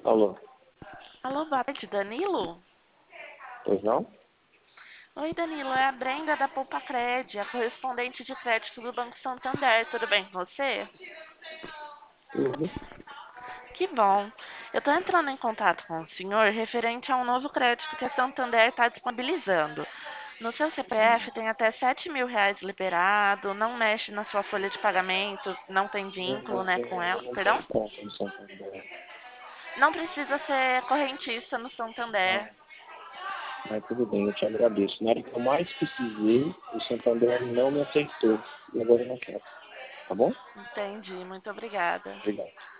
Alô, Alô, boa tarde, Danilo? pois não? Oi, Danilo, é a Brenda da Poupa-Cred, a correspondente de crédito do Banco Santander. Tudo bem com você? Tudo. Que bom. Eu estou entrando em contato com o senhor referente a um novo crédito que a Santander está disponibilizando. No seu CPF tem até R$ 7.000 liberado, não mexe na sua folha de pagamento, não tem vínculo, né, com ela. Eu não Perdão? tenho conta no Santander. Não precisa ser correntista no Santander. Não, mas tudo bem, eu te agradeço. Na hora que eu mais precisei, o Santander não me aceitou. E agora eu não quero. Tá bom? Entendi, muito obrigada. Obrigado.